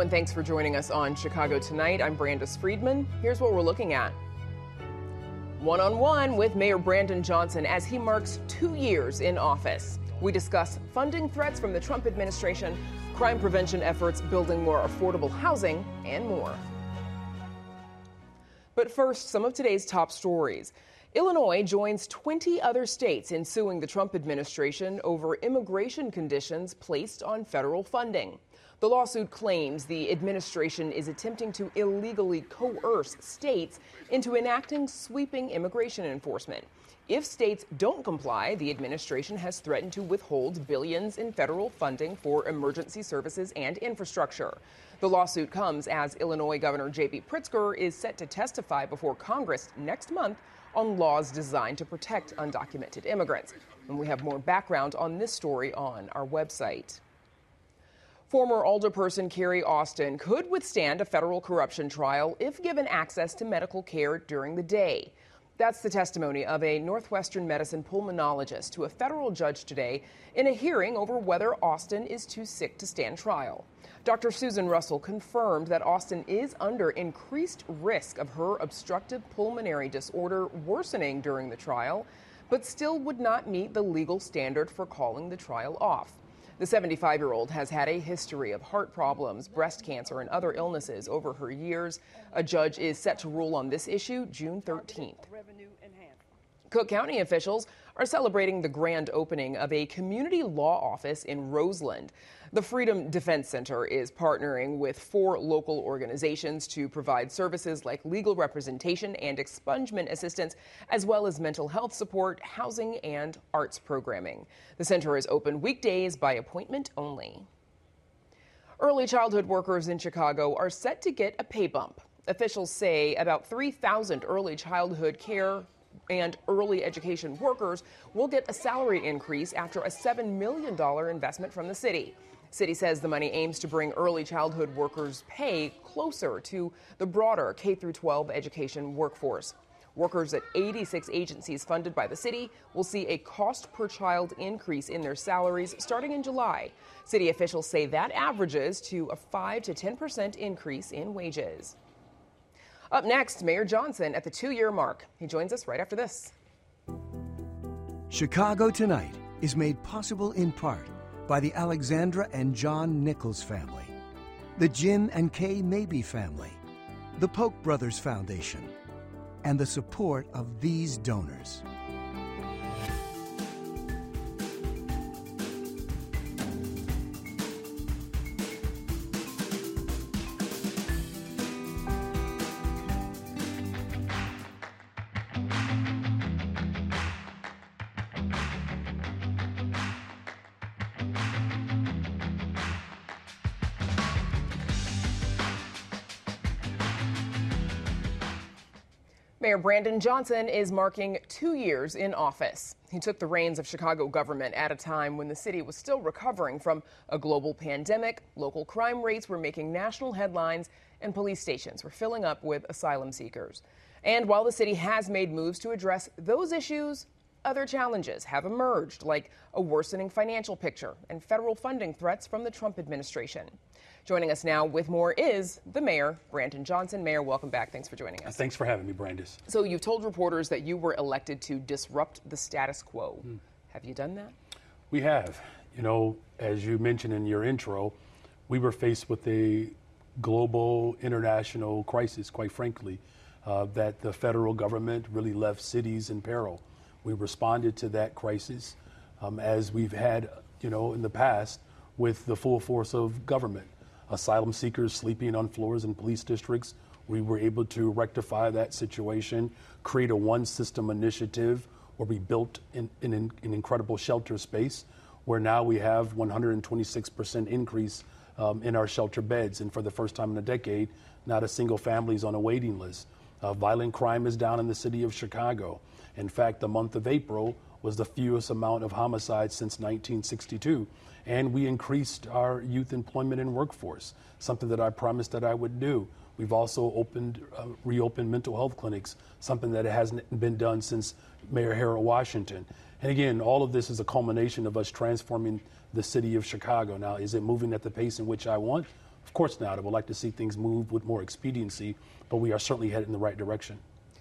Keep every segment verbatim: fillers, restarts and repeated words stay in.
and thanks for joining us on Chicago Tonight. I'm Brandis Friedman. Here's what we're looking at. One-on-one with Mayor Brandon Johnson as he marks two years in office. We discuss funding threats from the Trump administration, crime prevention efforts, building more affordable housing, and more. But first, some of today's top stories. Illinois joins twenty other states in suing the Trump administration over immigration conditions placed on federal funding. The lawsuit claims the administration is attempting to illegally coerce states into enacting sweeping immigration enforcement. If states don't comply, the administration has threatened to withhold billions in federal funding for emergency services and infrastructure. The lawsuit comes as Illinois Governor J B Pritzker is set to testify before Congress next month on laws designed to protect undocumented immigrants. And we have more background on this story on our website. Former alderperson Carrie Austin could withstand a federal corruption trial if given access to medical care during the day. That's the testimony of a Northwestern Medicine pulmonologist to a federal judge today in a hearing over whether Austin is too sick to stand trial. Doctor Susan Russell confirmed that Austin is under increased risk of her obstructive pulmonary disorder worsening during the trial, but still would not meet the legal standard for calling the trial off. The seventy-five-year-old has had a history of heart problems, breast cancer, and other illnesses over her years. A judge is set to rule on this issue June thirteenth. Cook County officials are celebrating the grand opening of a community law office in Roseland. The Freedom Defense Center is partnering with four local organizations to provide services like legal representation and expungement assistance, as well as mental health support, housing, and arts programming. The center is open weekdays by appointment only. Early childhood workers in Chicago are set to get a pay bump. Officials say about three thousand early childhood care and early education workers will get a salary increase after a seven million dollars investment from the city. City says the money aims to bring early childhood workers' pay closer to the broader K through twelve education workforce. Workers at eighty-six agencies funded by the city will see a cost per child increase in their salaries starting in July. City officials say that averages to a five to ten percent increase in wages. Up next, Mayor Johnson at the two-year mark. He joins us right after this. Chicago Tonight is made possible in part by the Alexandra and John Nichols family, the Jim and Kay Mabey family, the Polk Brothers Foundation, and the support of these donors. Mayor Brandon Johnson is marking two years in office. He took the reins of Chicago government at a time when the city was still recovering from a global pandemic, local crime rates were making national headlines, and police stations were filling up with asylum seekers. And while the city has made moves to address those issues, other challenges have emerged, like a worsening financial picture and federal funding threats from the Trump administration. Joining us now with more is the mayor, Brandon Johnson. Mayor, welcome back. Thanks for joining us. Thanks for having me, Brandis. So you've told reporters that you were elected to disrupt the status quo. Mm. Have you done that? We have. You know, as you mentioned in your intro, we were faced with a global international crisis, quite frankly, uh, that the federal government really left cities in peril. We responded to that crisis um, as we've had, you know, in the past with the full force of government. Asylum seekers sleeping on floors in police districts. We were able to rectify that situation, create a one system initiative where we built an, an, an incredible shelter space where now we have one hundred twenty-six percent increase um, in our shelter beds. And for the first time in a decade, not a single family is on a waiting list. Uh, violent crime is down in the city of Chicago. In fact, the month of April was the fewest amount of homicides since nineteen sixty-two. And we increased our youth employment and workforce, something that I promised that I would do. We've also opened, uh, reopened mental health clinics, something that hasn't been done since Mayor Harold Washington. And again, all of this is a culmination of us transforming the city of Chicago. Now, is it moving at the pace in which I want? Of course not. I would like to see things move with more expediency, but we are certainly headed in the right direction.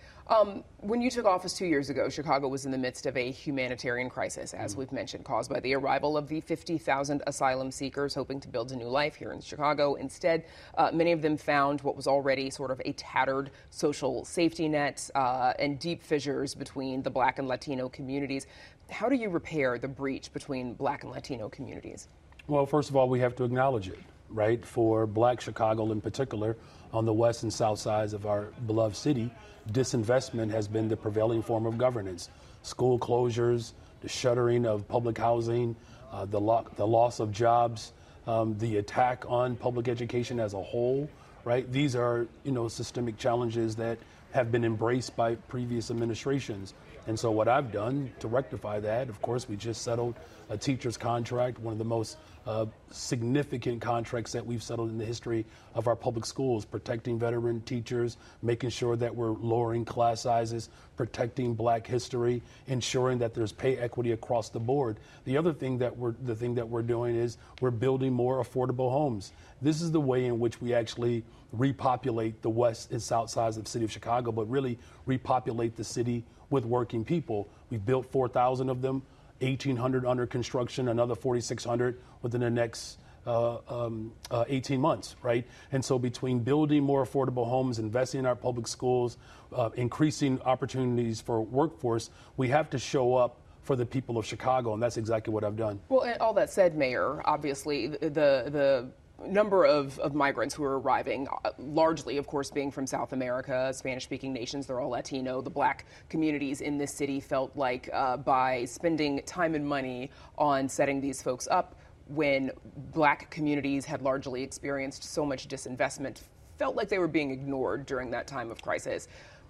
Um, when you took office two years ago, Chicago was in the midst of a humanitarian crisis, as mm. we've mentioned, caused by the arrival of the fifty thousand asylum seekers hoping to build a new life here in Chicago. Instead, uh, many of them found what was already sort of a tattered social safety net uh, and deep fissures between the Black and Latino communities. How do you repair the breach between Black and Latino communities? Well, first of all, we have to acknowledge it, right? For Black Chicago in particular, on the west and south sides of our beloved city, disinvestment has been the prevailing form of governance. School closures, the shuttering of public housing, uh, the, lo- the loss of jobs, um, the attack on public education as a whole, right? These are, you know, systemic challenges that have been embraced by previous administrations. And so what I've done to rectify that, of course, we just settled a teacher's contract, one of the most uh, significant contracts that we've settled in the history of our public schools, protecting veteran teachers, making sure that we're lowering class sizes, protecting Black history, ensuring that there's pay equity across the board. The other thing that we're, the thing that we're doing is we're building more affordable homes. This is the way in which we actually repopulate the west and south sides of the city of Chicago, but really repopulate the city with working people. We've built four thousand of them, eighteen hundred under construction, another forty-six hundred within the next uh, um, uh, eighteen months, right? And so between building more affordable homes, investing in our public schools, uh, increasing opportunities for workforce, we have to show up for the people of Chicago, and that's exactly what I've done. Well, and all that said, Mayor, obviously the the number of, of migrants who are arriving, uh, largely, of course, being from South America, Spanish-speaking nations, they're all Latino. The Black communities in this city felt like uh, by spending time and money on setting these folks up, when Black communities had largely experienced so much disinvestment, felt like they were being ignored during that time of crisis.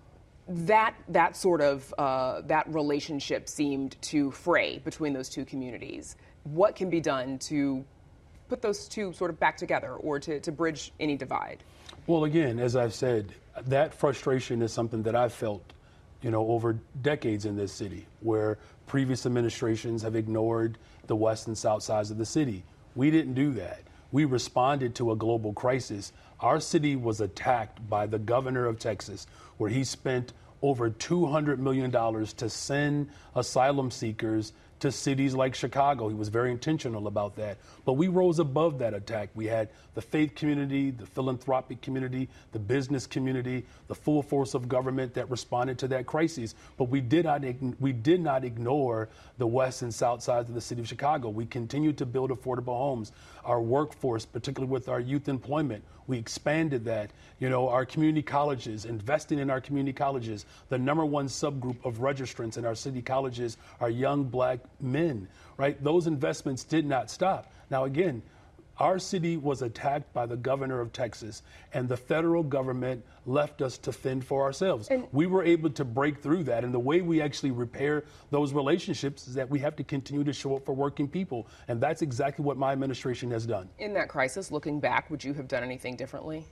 That that sort of uh, that relationship seemed to fray between those two communities. What can be done to put those two sort of back together, or to, to bridge any divide? Well, again, as I've said, that frustration is something that I've felt, you know, over decades in this city, where previous administrations have ignored the west and south sides of the city. We didn't do that. We responded to a global crisis. Our city was attacked by the governor of Texas, where he spent over two hundred million dollars to send asylum seekers to cities like Chicago. He was very intentional about that. But we rose above that attack. We had the faith community, the philanthropic community, the business community, the full force of government that responded to that crisis. But we did not we did not ignore the west and south sides of the city of Chicago. We continued to build affordable homes. Our workforce, particularly with our youth employment, we expanded that. You know, our community colleges, investing in our community colleges. The number one subgroup of registrants in our city colleges are young Black men, right? Those investments did not stop. Now, again, our city was attacked by the governor of Texas, and the federal government left us to fend for ourselves. And we were able to break through that. And the way we actually repair those relationships is that we have to continue to show up for working people. And that's exactly what my administration has done. In that crisis, looking back, would you have done anything differently?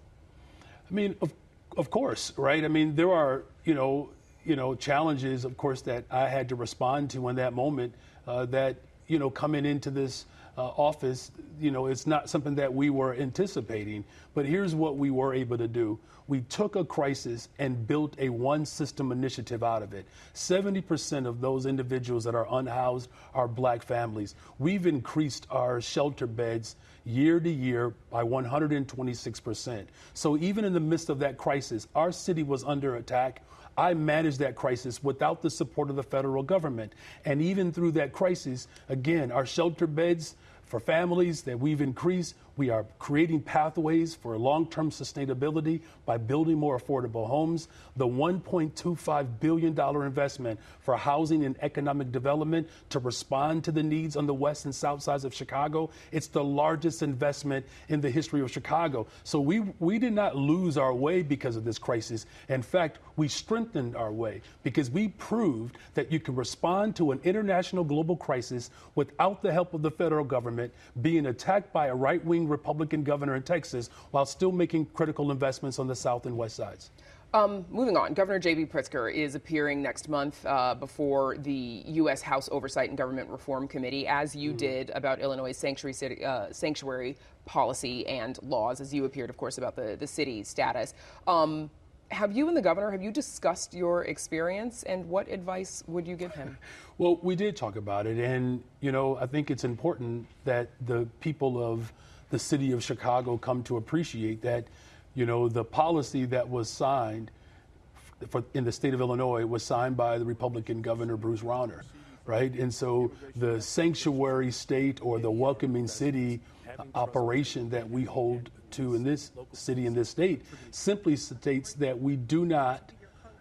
I mean, of, of course, right? I mean, there are, you know, you know, challenges, of course, that I had to respond to in that moment uh, that, you know, coming into this Uh, office, you know, it's not something that we were anticipating. But here's what we were able to do. We took a crisis and built a one system initiative out of it. seventy percent of those individuals that are unhoused are Black families. We've increased our shelter beds year to year by one hundred twenty-six percent. So even in the midst of that crisis, our city was under attack. I managed that crisis without the support of the federal government. And even through that crisis, again, our shelter beds for families that we've increased, we are creating pathways for long-term sustainability by building more affordable homes. The one point two five billion dollars investment for housing and economic development to respond to the needs on the west and south sides of Chicago, it's the largest investment in the history of Chicago. So we, we did not lose our way because of this crisis. In fact, we strengthened our way because we proved that you can respond to an international global crisis without the help of the federal government, being attacked by a right-wing Republican governor in Texas while still making critical investments on the south and west sides. Um, moving on, Governor J B. Pritzker is appearing next month uh, before the U S. House Oversight and Government Reform Committee, as you mm. did about Illinois' sanctuary, city, uh, sanctuary policy and laws, as you appeared, of course, about the, the city status. Um, have you and the governor, have you discussed your experience, and what advice would you give him? Well, we did talk about it, and, you know, I think it's important that the people of the city of Chicago come to appreciate that, you know, the policy that was signed for, in the state of Illinois was signed by the Republican Governor Bruce Rauner, right? And so the sanctuary state or the welcoming city operation that we hold to in this city, in this state, simply states that we do not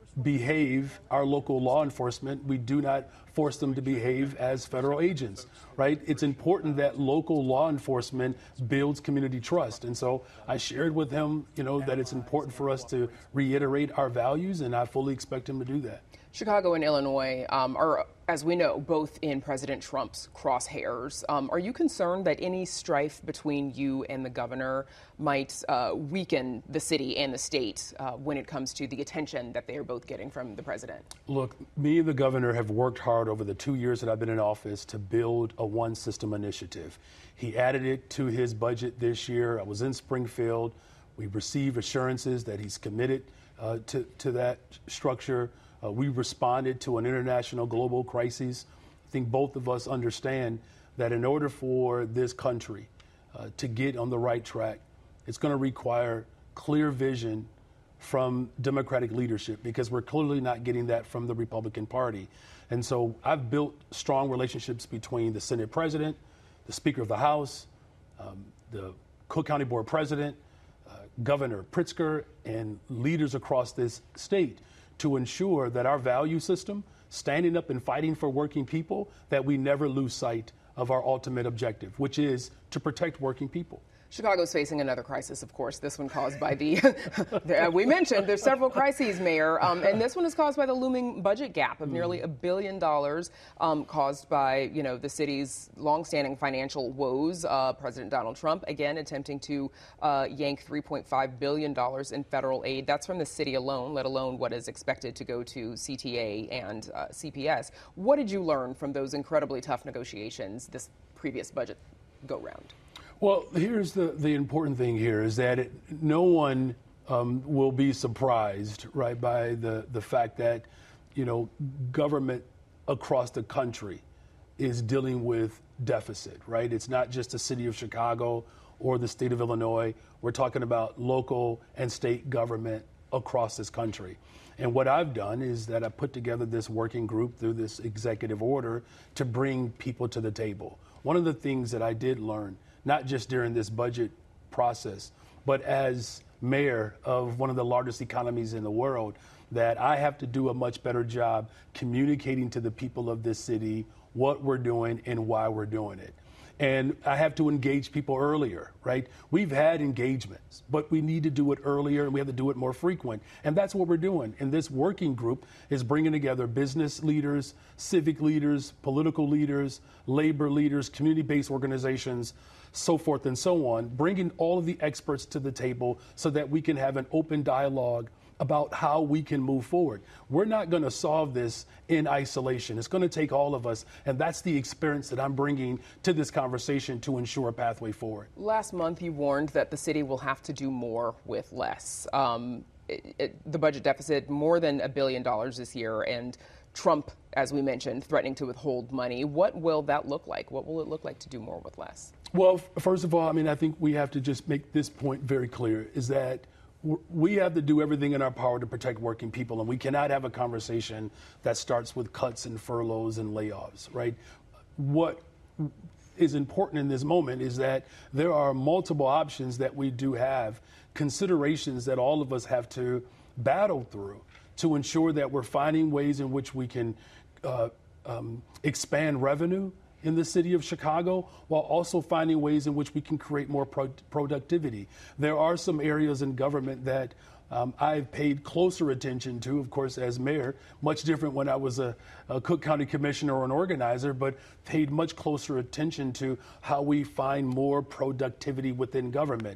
behave, our local law enforcement, we do not force them to behave as federal agents, right? It's important that local law enforcement builds community trust. And so I shared with him, you know, that it's important for us to reiterate our values, and I fully expect him to do that. Chicago and Illinois um, are, as we know, both in President Trump's crosshairs. Um, are you concerned that any strife between you and the governor might uh, weaken the city and the state uh, when it comes to the attention that they are both getting from the president? Look, me and the governor have worked hard over the two years that I've been in office to build a one system initiative. He added it to his budget this year. I was in Springfield. We received assurances that he's committed uh, to, to that structure. Uh, we responded to an international global crisis. I think both of us understand that in order for this country uh, to get on the right track, it's going to require clear vision from Democratic leadership, because we're clearly not getting that from the Republican Party. And so I've built strong relationships between the Senate President, the Speaker of the House, um, the Cook County Board President, uh, Governor Pritzker, and leaders across this state to ensure that our value system, standing up and fighting for working people, that we never lose sight of our ultimate objective, which is to protect working people. Chicago's facing another crisis, of course, this one caused by the, the we mentioned there's several crises, Mayor, um, and this one is caused by the looming budget gap of nearly a billion dollars um, caused by, you know, the city's longstanding financial woes. Uh, President Donald Trump, again, attempting to uh, yank three point five billion dollars in federal aid. That's from the city alone, let alone what is expected to go to C T A and uh, C P S. What did you learn from those incredibly tough negotiations this previous budget go-round? Well, here's the, the important thing here is that it, no one um, will be surprised, right, by the, the fact that, you know, government across the country is dealing with deficit, right? It's not just the city of Chicago or the state of Illinois. We're talking about local and state government across this country. And what I've done is that I put together this working group through this executive order to bring people to the table. One of the things that I did learn, not just during this budget process, but as mayor of one of the largest economies in the world, that I have to do a much better job communicating to the people of this city what we're doing and why we're doing it. And I have to engage people earlier, right? We've had engagements, but we need to do it earlier, and we have to do it more frequent. And that's what we're doing. And this working group is bringing together business leaders, civic leaders, political leaders, labor leaders, community-based organizations, so forth and so on, bringing all of the experts to the table so that we can have an open dialogue about how we can move forward. We're not going to solve this in isolation. It's going to take all of us, and that's the experience that I'm bringing to this conversation to ensure a pathway forward. Last month, you warned that the city will have to do more with less. Um, it, it, the budget deficit, more than a billion dollars this year, and Trump, as we mentioned, threatening to withhold money. What will that look like? What will it look like to do more with less? Well, first of all, I mean, I think we have to just make this point very clear, is that we have to do everything in our power to protect working people, and we cannot have a conversation that starts with cuts and furloughs and layoffs, right? What is important in this moment is that there are multiple options that we do have, considerations that all of us have to battle through to ensure that we're finding ways in which we can uh, um, expand revenue in the city of Chicago, while also finding ways in which we can create more pro- productivity. There are some areas in government that um, I've paid closer attention to, of course, as mayor, much different when I was a, a Cook County commissioner or an organizer, but paid much closer attention to how we find more productivity within government.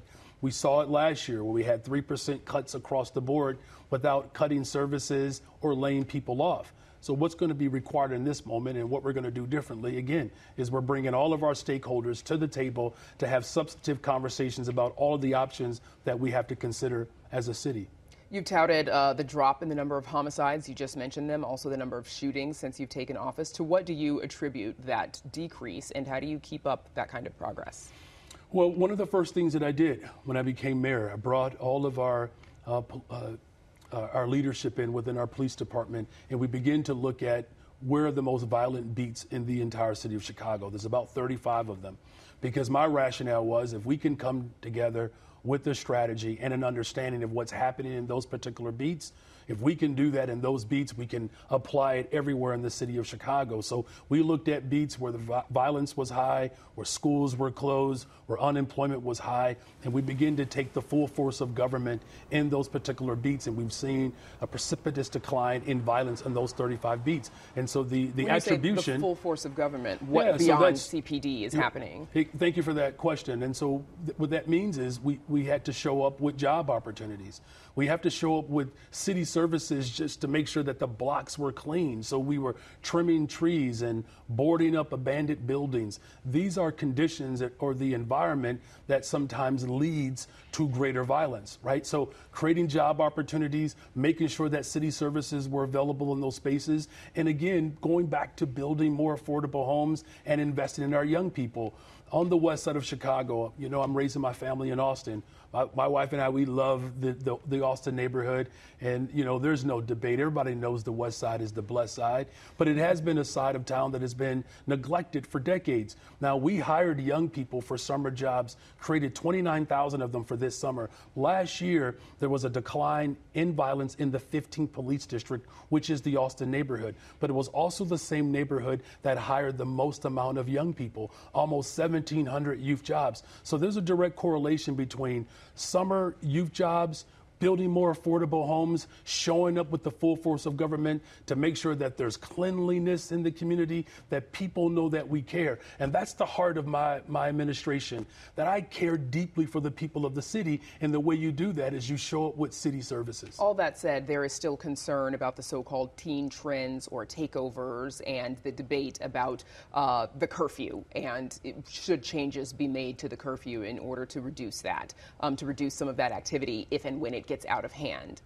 We saw it last year where we had three percent cuts across the board without cutting services or laying people off. So what's going to be required in this moment and what we're going to do differently, again, is we're bringing all of our stakeholders to the table to have substantive conversations about all of the options that we have to consider as a city. You've touted uh, the drop in the number of homicides. You just mentioned them, also the number of shootings since you've taken office. To what do you attribute that decrease, and how do you keep up that kind of progress? Well, one of the first things that I did when I became mayor, I brought all of our uh, uh, uh, our leadership in within our police department, and we begin to look at where are the most violent beats in the entire city of Chicago. There's about thirty-five of them, because my rationale was if we can come together with a strategy and an understanding of what's happening in those particular beats, if we can do that in those beats, we can apply it everywhere in the city of Chicago. So we looked at beats where the violence was high, where schools were closed, where unemployment was high, and we begin to take the full force of government in those particular beats, and we've seen a precipitous decline in violence in those thirty-five beats. And so the, the when you attribution... say the full force of government, what yeah, beyond so C P D is you know, happening? Thank you for that question. And so th- what that means is we, we had to show up with job opportunities. We have to show up with city services just to make sure that the blocks were clean. So we were trimming trees and boarding up abandoned buildings. These are conditions that, or the environment that sometimes leads to greater violence, right? So creating job opportunities, making sure that city services were available in those spaces. And again, going back to building more affordable homes and investing in our young people. On the west side of Chicago, you know, I'm raising my family in Austin. My, my wife and I, we love the, the, the Austin neighborhood. And, you know, there's no debate. Everybody knows the west side is the blessed side. But it has been a side of town that has been neglected for decades. Now, we hired young people for summer jobs, created twenty-nine thousand of them for this summer. Last year, there was a decline in violence in the fifteenth Police District, which is the Austin neighborhood. But it was also the same neighborhood that hired the most amount of young people, almost seventeen hundred youth jobs. So there's a direct correlation between summer youth jobs, building more affordable homes, showing up with the full force of government to make sure that there's cleanliness in the community, that people know that we care. And that's the heart of my, my administration, that I care deeply for the people of the city. And the way you do that is you show up with city services. All that said, there is still concern about the so-called teen trends or takeovers and the debate about uh, the curfew, and it, should changes be made to the curfew in order to reduce that, um, to reduce some of that activity if and when it gets out of hand.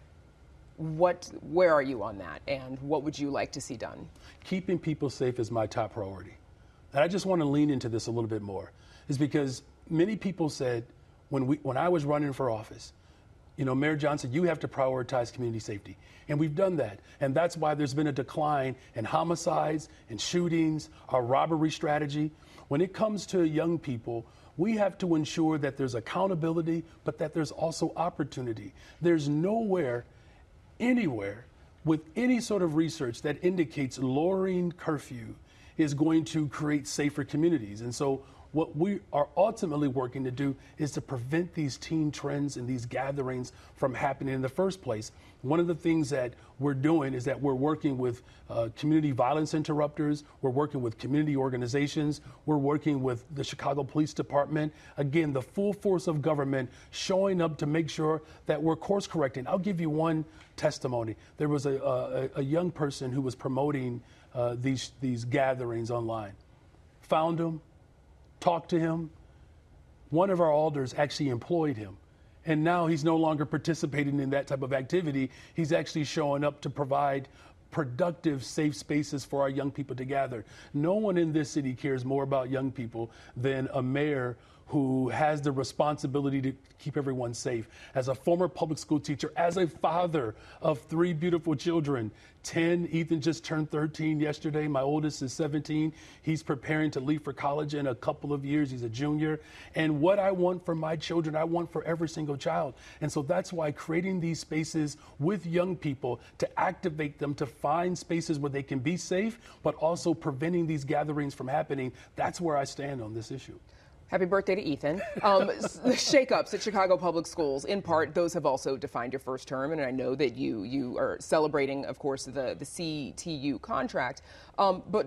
What, where are you on that, and what would you like to see done? Keeping people safe is my top priority. And I just want to lean into this a little bit more, is because many people said when we, when I was running for office, you know, Mayor Johnson, you have to prioritize community safety. And we've done that. And that's why there's been a decline in homicides and shootings, our robbery strategy. When it comes to young people, we have to ensure that there's accountability, but that there's also opportunity. There's nowhere, anywhere, with any sort of research that indicates lowering curfew is going to create safer communities. And so what we are ultimately working to do is to prevent these teen trends and these gatherings from happening in the first place. One of the things that we're doing is that we're working with uh, community violence interrupters, we're working with community organizations, we're working with the Chicago Police Department. Again, the full force of government showing up to make sure that we're course correcting. I'll give you one testimony. There was a, a, a young person who was promoting uh, these, these gatherings online. Found him, talked to him. One of our alders actually employed him. And now he's no longer participating in that type of activity. He's actually showing up to provide productive, safe spaces for our young people to gather. No one in this city cares more about young people than a mayor who has the responsibility to keep everyone safe. As a former public school teacher, as a father of three beautiful children, ten, Ethan just turned thirteen yesterday. My oldest is seventeen. He's preparing to leave for college in a couple of years. He's a junior. And what I want for my children, I want for every single child. And so that's why creating these spaces with young people to activate them, to find spaces where they can be safe, but also preventing these gatherings from happening, that's where I stand on this issue. Happy birthday to Ethan. Um, the shakeups at Chicago Public Schools, in part, those have also defined your first term, and I know that you you are celebrating, of course, the, the C T U contract. Um, but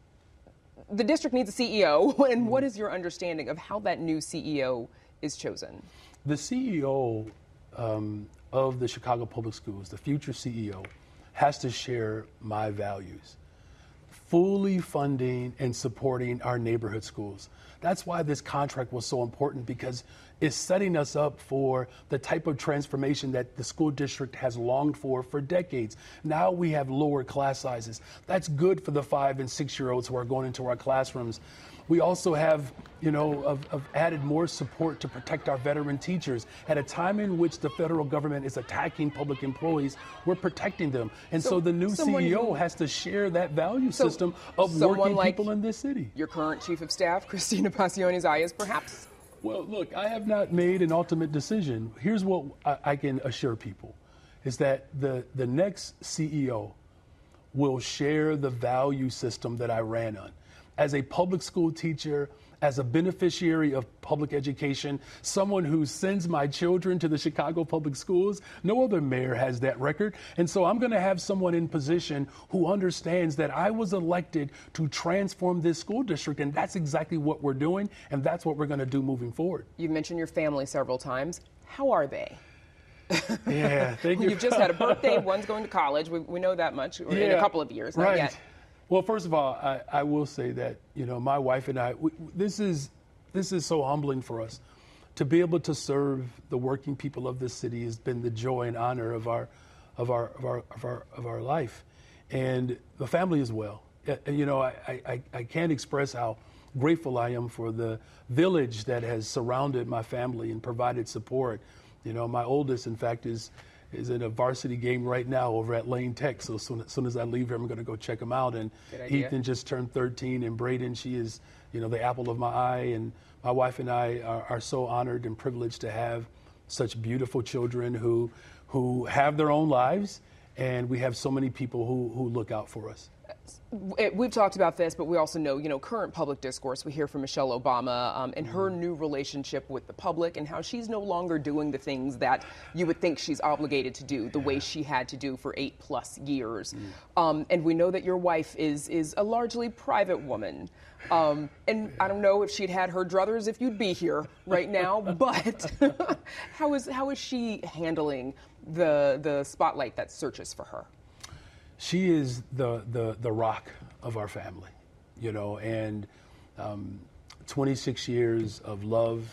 the district needs a C E O, and what is your understanding of how that new C E O is chosen? The C E O um, of the Chicago Public Schools, the future C E O, has to share my values, fully funding and supporting our neighborhood schools. That's why this contract was so important, because it's setting us up for the type of transformation that the school district has longed for for decades. Now we have lower class sizes. That's good for the five and six year olds who are going into our classrooms. We also have, you know, have, have added more support to protect our veteran teachers. At a time in which the federal government is attacking public employees, we're protecting them. And so, so the new C E O who, has to share that value so system of working like people in this city. Your current chief of staff, Christina Pacione-Zayas, perhaps? Well, look, I have not made an ultimate decision. Here's what I, I can assure people, is that the, the next C E O will share the value system that I ran on. As a public school teacher, as a beneficiary of public education, someone who sends my children to the Chicago Public Schools, no other mayor has that record. And so I'm going to have someone in position who understands that I was elected to transform this school district, and that's exactly what we're doing, and that's what we're going to do moving forward. You've mentioned your family several times. How are they? Yeah, thank you. You've just had a birthday. One's going to college. We, we know that much. Yeah, in a couple of years, not right. yet. Well, first of all, I, I will say that, you know, my wife and I, we, this is this is so humbling for us. To be able to serve the working people of this city has been the joy and honor of our of our of our of our of our life, and the family as well. You know, I, I, I can't express how grateful I am for the village that has surrounded my family and provided support. You know, my oldest, in fact, is is in a varsity game right now over at Lane Tech. So as soon, as soon as I leave here, I'm going to go check him out. And Ethan just turned thirteen, and Braden, she is, you know, the apple of my eye. And my wife and I are, are so honored and privileged to have such beautiful children who who have their own lives, and we have so many people who who look out for us. We've talked about this, but we also know, you know, current public discourse. We hear from Michelle Obama um, and her new relationship with the public, and how she's no longer doing the things that you would think she's obligated to do the way she had to do for eight plus years. Mm. Um, and we know that your wife is is a largely private woman. Um, and I don't know if she'd had her druthers if you'd be here right now, but how is how is she handling the the spotlight that searches for her? She is the, the, the rock of our family, you know, and um, twenty-six years of love,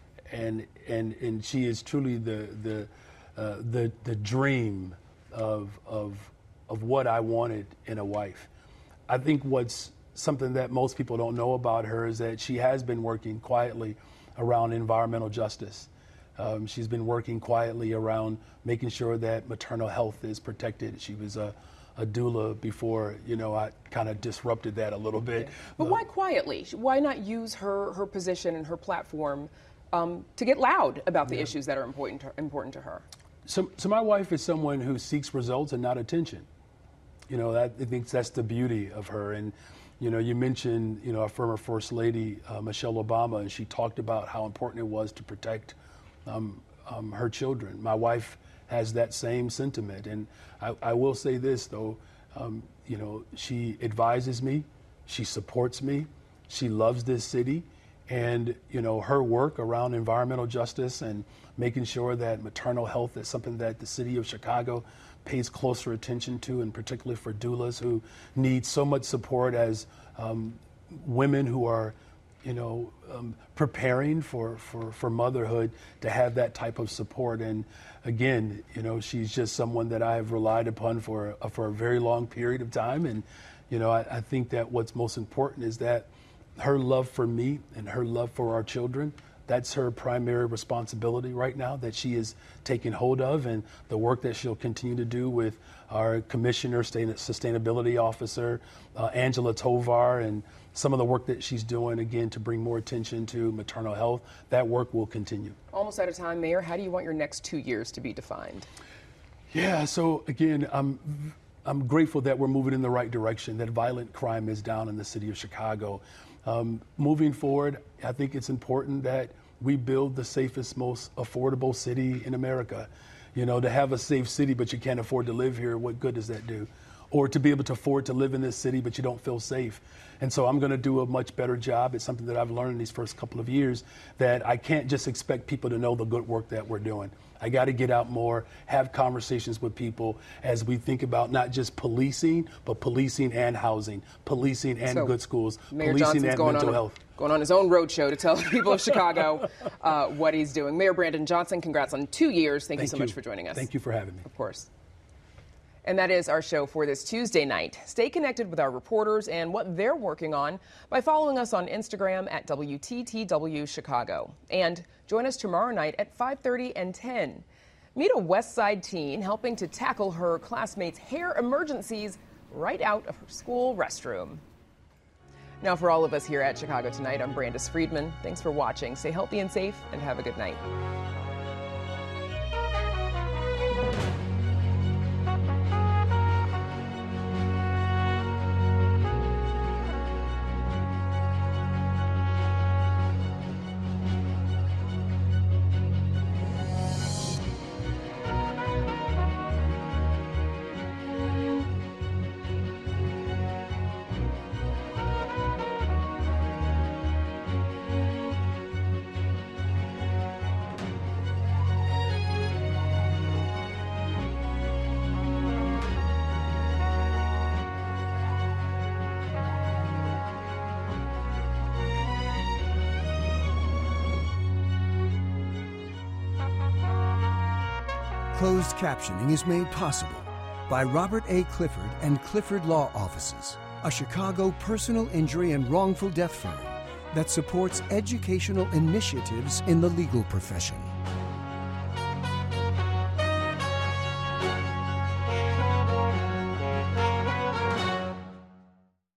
and and and she is truly the the uh, the the dream of of of what I wanted in a wife. I think what's something that most people don't know about her is that she has been working quietly around environmental justice. Um, she's been working quietly around making sure that maternal health is protected. She was a a doula before, you know, I kind of disrupted that a little bit. But why quietly? Why not use her, her position and her platform um, to get loud about the yeah. issues that are important to, important to her? So, so my wife is someone who seeks results and not attention. You know, that, I think that's the beauty of her. And, you know, you mentioned, you know, our former First Lady, uh, Michelle Obama, and she talked about how important it was to protect um, um, her children. My wife has that same sentiment. And I, I will say this, though, um, you know, she advises me, she supports me, she loves this city, and, you know, her work around environmental justice and making sure that maternal health is something that the city of Chicago pays closer attention to, and particularly for doulas who need so much support as um, women who are, you know, um, preparing for, for, for motherhood, to have that type of support. And again, you know, she's just someone that I have relied upon for, uh, for a very long period of time. And, you know, I, I think that what's most important is that her love for me and her love for our children, that's her primary responsibility right now, that she is taking hold of, and the work that she'll continue to do with our Commissioner, Sustainability Officer, uh, Angela Tovar, and some of the work that she's doing, again, to bring more attention to maternal health. That work will continue. Almost out of time, Mayor. How do you want your next two years to be defined? Yeah, so again, I'm, I'm grateful that we're moving in the right direction, that violent crime is down in the city of Chicago. Um, moving forward, I think it's important that we build the safest, most affordable city in America. You know, to have a safe city, but you can't afford to live here, what good does that do? or to be able to afford to live in this city, but you don't feel safe. And so I'm going to do a much better job. It's something that I've learned in these first couple of years, that I can't just expect people to know the good work that we're doing. I got to get out more, have conversations with people as we think about not just policing, but policing and housing, policing and so good schools, Mayor policing Johnson's and going mental on, health. Going on his own roadshow to tell the people of Chicago uh, what he's doing. Mayor Brandon Johnson, congrats on two years. Thank, Thank you so you. much for joining us. Thank you for having me. Of course. And that is our show for this Tuesday night. Stay connected with our reporters and what they're working on by following us on Instagram at W T T W Chicago. And join us tomorrow night at five thirty and ten. Meet a West Side teen helping to tackle her classmates' hair emergencies right out of her school restroom. Now, for all of us here at Chicago Tonight, I'm Brandis Friedman. Thanks for watching. Stay healthy and safe, and have a good night. Closed captioning is made possible by Robert A. Clifford and Clifford Law Offices, a Chicago personal injury and wrongful death firm that supports educational initiatives in the legal profession.